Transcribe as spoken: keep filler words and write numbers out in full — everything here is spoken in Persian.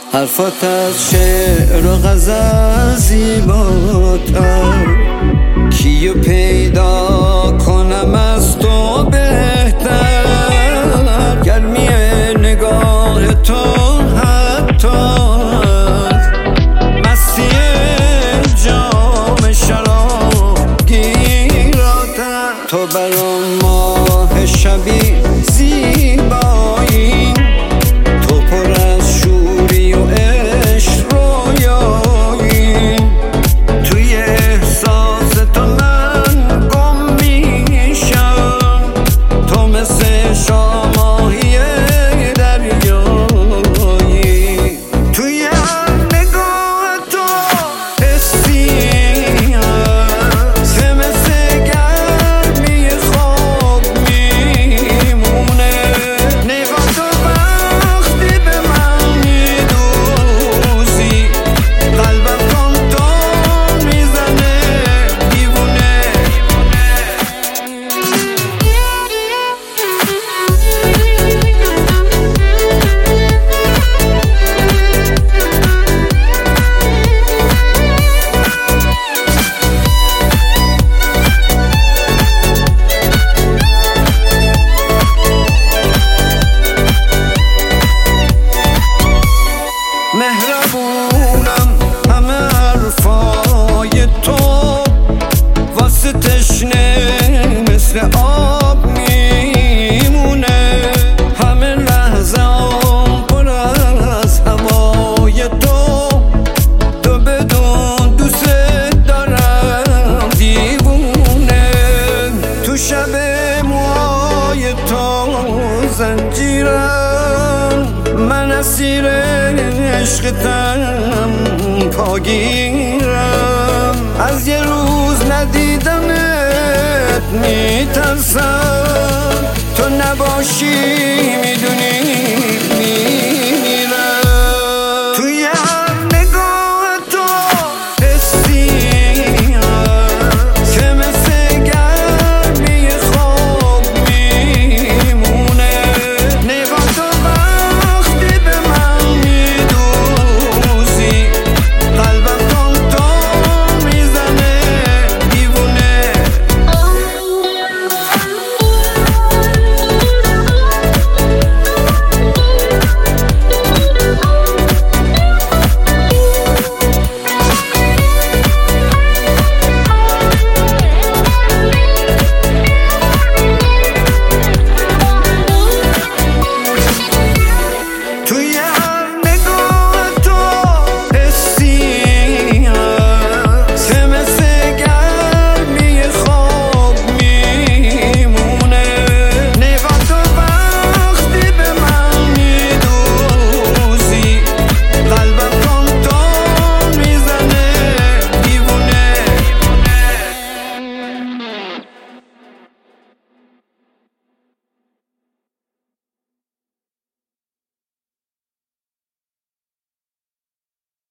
حرفات از شعر و غزل زیباتر، کیو پیدا کنم از تو بهتر. گرمی نگاه تو حتی مستی جام شراب گیراتر. تو برام ماه شبی زیبایی، تو پر از شوری و عشق رویایی. توی احساس تو من گم میشم، تو مثل شاماهی دریایی. توی هر نگاه تو حسی هست که مثل گرمی خواب میمونه. نگاه تو وقتی به من میدوزی، قلبم تون تون میزنه دیوونه. مهربونم همه حرفای تو واسه تشنه مثل آب میمونه. همه لحظه هم پر از هوای تو، تو بدون دوست دارم دیوونه. تو شب موهای تو زنجیرم، من اسیر عشقتم پاگیرم. از یه روز ندیدمت میترسم، تو نباشی میدونی